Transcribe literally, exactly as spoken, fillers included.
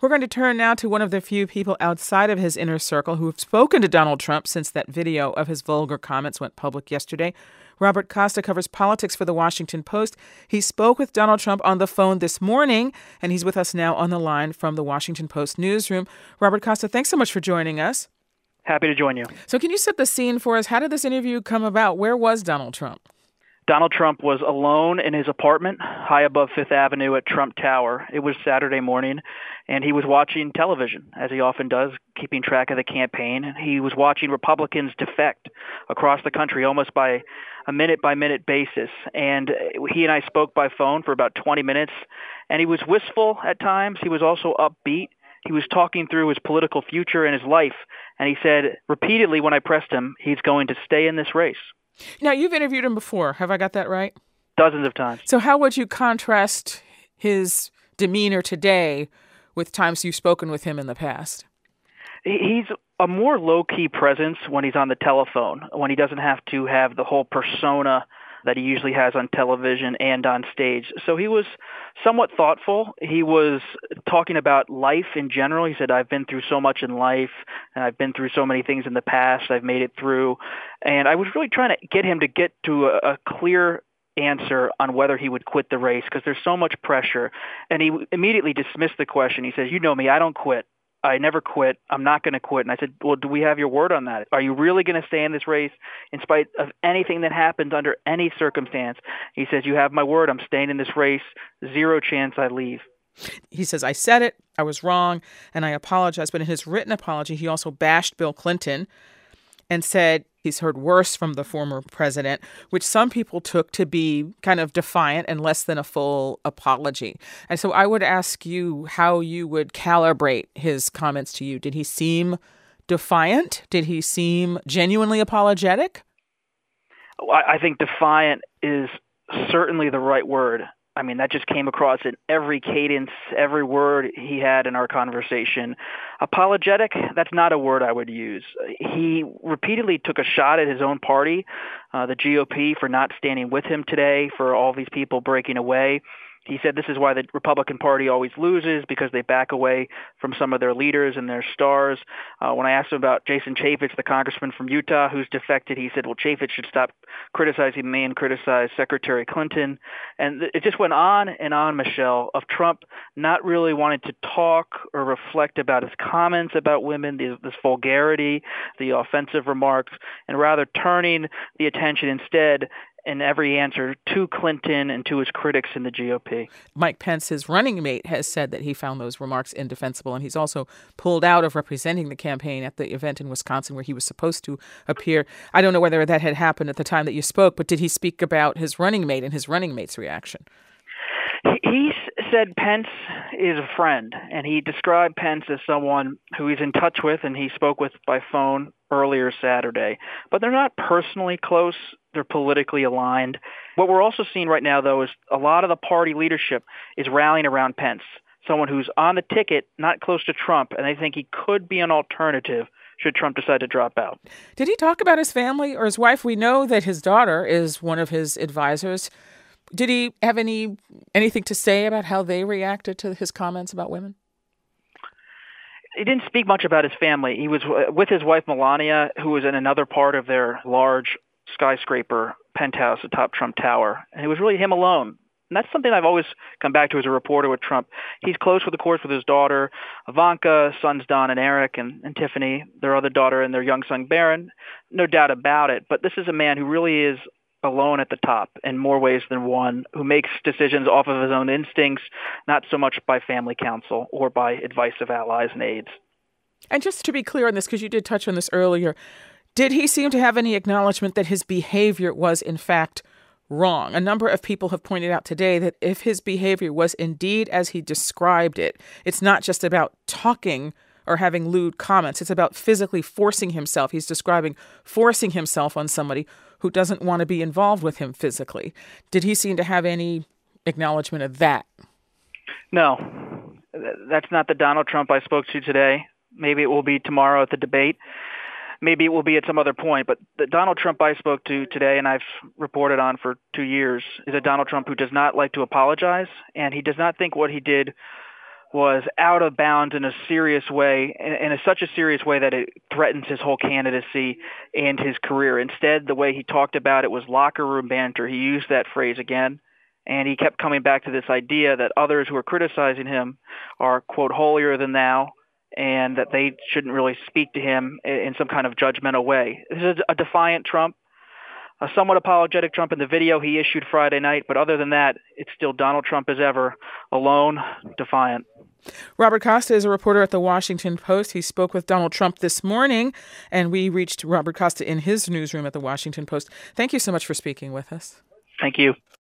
We're going to turn now to one of the few people outside of his inner circle who have spoken to Donald Trump since that video of his vulgar comments went public yesterday. Robert Costa covers politics for The Washington Post. He spoke with Donald Trump on the phone this morning, and he's with us now on the line from The Washington Post newsroom. Robert Costa, thanks so much for joining us. Happy to join you. So can you set the scene for us? How did this interview come about? Where was Donald Trump? Donald Trump was alone in his apartment high above Fifth Avenue at Trump Tower. It was Saturday morning, and he was watching television, as he often does, keeping track of the campaign. He was watching Republicans defect across the country almost by a minute-by-minute basis. And he and I spoke by phone for about twenty minutes, and he was wistful at times. He was also upbeat. He was talking through his political future and his life, and he said repeatedly when I pressed him, he's going to stay in this race. Now, you've interviewed him before. Have I got that right? Dozens of times. So how would you contrast his demeanor today with times you've spoken with him in the past? He's a more low-key presence when he's on the telephone, when he doesn't have to have the whole persona that he usually has on television and on stage. So he was somewhat thoughtful. He was talking about life in general. He said, I've been through so much in life, and I've been through so many things in the past. I've made it through. And I was really trying to get him to get to a, a clear answer on whether he would quit the race because there's so much pressure. And he immediately dismissed the question. He says, you know me, I don't quit. I never quit. I'm not going to quit. And I said, well, do we have your word on that? Are you really going to stay in this race in spite of anything that happens under any circumstance? He says, you have my word. I'm staying in this race. Zero chance I leave. He says, I said it. I was wrong. And I apologize. But in his written apology, he also bashed Bill Clinton and said he's heard worse from the former president, which some people took to be kind of defiant and less than a full apology. And so I would ask you how you would calibrate his comments to you. Did he seem defiant? Did he seem genuinely apologetic? I think defiant is certainly the right word. I mean, that just came across in every cadence, every word he had in our conversation. Apologetic, that's not a word I would use. He repeatedly took a shot at his own party, uh, the G O P, for not standing with him today, for all these people breaking away. He said this is why the Republican Party always loses, because they back away from some of their leaders and their stars. Uh, when I asked him about Jason Chaffetz, the congressman from Utah who's defected, he said, well, Chaffetz should stop criticizing me and criticize Secretary Clinton. And it just went on and on, Michelle, of Trump not really wanting to talk or reflect about his comments about women, this, this vulgarity, the offensive remarks, and rather turning the attention instead in every answer to Clinton and to his critics in the G O P. Mike Pence, his running mate, has said that he found those remarks indefensible, and he's also pulled out of representing the campaign at the event in Wisconsin where he was supposed to appear. I don't know whether that had happened at the time that you spoke, but did he speak about his running mate and his running mate's reaction? He, he said Pence is a friend, and he described Pence as someone who he's in touch with and he spoke with by phone earlier Saturday. But they're not personally close. They're politically aligned. What we're also seeing right now, though, is a lot of the party leadership is rallying around Pence, someone who's on the ticket, not close to Trump, and they think he could be an alternative should Trump decide to drop out. Did he talk about his family or his wife? We know that his daughter is one of his advisors. Did he have any anything to say about how they reacted to his comments about women? He didn't speak much about his family. He was with his wife, Melania, who was in another part of their large skyscraper penthouse atop Trump Tower. And it was really him alone. And that's something I've always come back to as a reporter with Trump. He's close with, of course, with his daughter, Ivanka, sons Don and Eric, and, and Tiffany, their other daughter, and their young son, Barron. No doubt about it. But this is a man who really is alone at the top in more ways than one, who makes decisions off of his own instincts, not so much by family counsel or by advice of allies and aides. And just to be clear on this, because you did touch on this earlier, did he seem to have any acknowledgement that his behavior was, in fact, wrong? A number of people have pointed out today that if his behavior was indeed as he described it, it's not just about talking or having lewd comments. It's about physically forcing himself. He's describing forcing himself on somebody who doesn't want to be involved with him physically. Did he seem to have any acknowledgement of that? No, that's not the Donald Trump I spoke to today. Maybe it will be tomorrow at the debate. Maybe it will be at some other point. But the Donald Trump I spoke to today, and I've reported on for two years, is a Donald Trump who does not like to apologize, and he does not think what he did was out of bounds in a serious way, and in a, such a serious way that it threatens his whole candidacy and his career. Instead, the way he talked about it was locker room banter. He used that phrase again, and he kept coming back to this idea that others who are criticizing him are, quote, holier than thou, and that they shouldn't really speak to him in some kind of judgmental way. This is a defiant Trump, a somewhat apologetic Trump in the video he issued Friday night, but other than that, it's still Donald Trump as ever, alone, defiant. Robert Costa is a reporter at The Washington Post. He spoke with Donald Trump this morning, and we reached Robert Costa in his newsroom at The Washington Post. Thank you so much for speaking with us. Thank you.